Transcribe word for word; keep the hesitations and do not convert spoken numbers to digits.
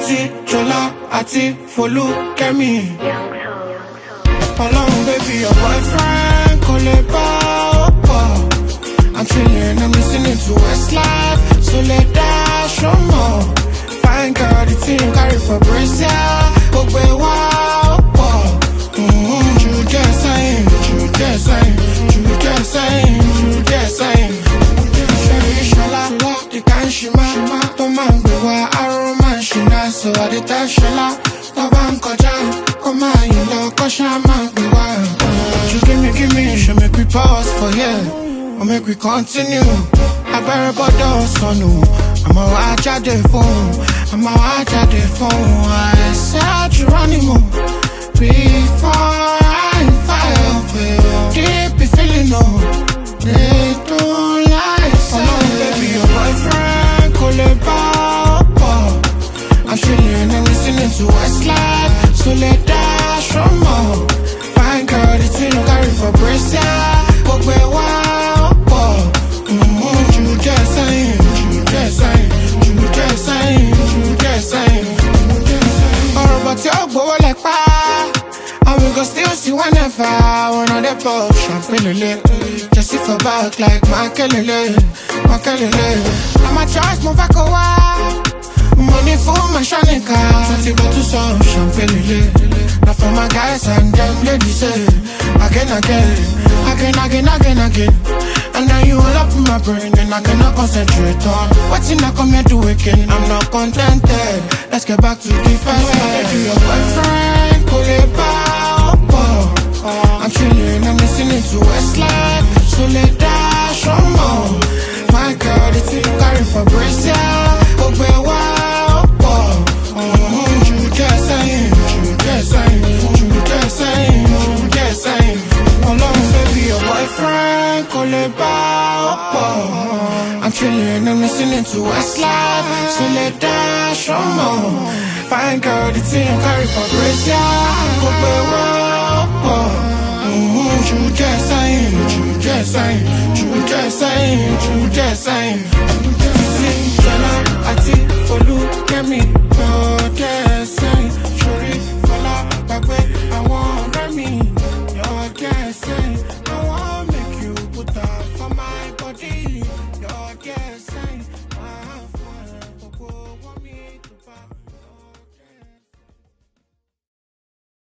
Auntie Jola, Auntie Folu, Kemi. Alone, baby, your boyfriend, Koleba, Oppo. I'm chilling, I'm listening to Westlife, so let that show more. Fine girl, the team carry for Brazil, Ogbe wa Oppo. Mm-hmm, you just saying, you just saying, you just saying, you just saying. Sherry Shola, the kind shima, to man be wa aroma shina, so I did that shola, to ban koja, come on, you know, kosha man be wa. You give me, give me, show me we pause for here. Or make we continue. I better but don't son. I'm a watch at the phone. I'm a watch at the phone. I said Geronimo before I fire for you. Deep be feeling no. They don't like alone, baby, your boyfriend Koleba Oppo. I'm chilling and listening to Westlife, so let that show more. Fine girl, the thing you carry for Brazil. Ogbe wa and we go still see whenever when on the pop champagne just sit for back like Makelele, Makelele. I'm a choice, move back a while. Money for my shanika, twenty bottles of champagne. Now for my guys and them ladies, again, again, again, again, again, again. And then you all up in my brain, and I cannot concentrate on what's in I come here to weekend. I'm not contented. Let's get back to the first side. Your boyfriend, Koleba Oppo. I'm chilling, I'm listening to Westlife, so let that show more. My girl, the thing carry for Brazil, Ogbe wa Oppo. You just saying, you just saying, you just saying, you just saying. Alone, baby, your boyfriend, Koleba Oppo. I'm chilling, I'm listening to Westlife, so let that show more. Fine girl, the team carry for Brazil, Ogbe wa Oppo. You just saying, you just saying, you just saying, you just saying. You just saying, Jola, Auntie Folu, Kemi, you just saying.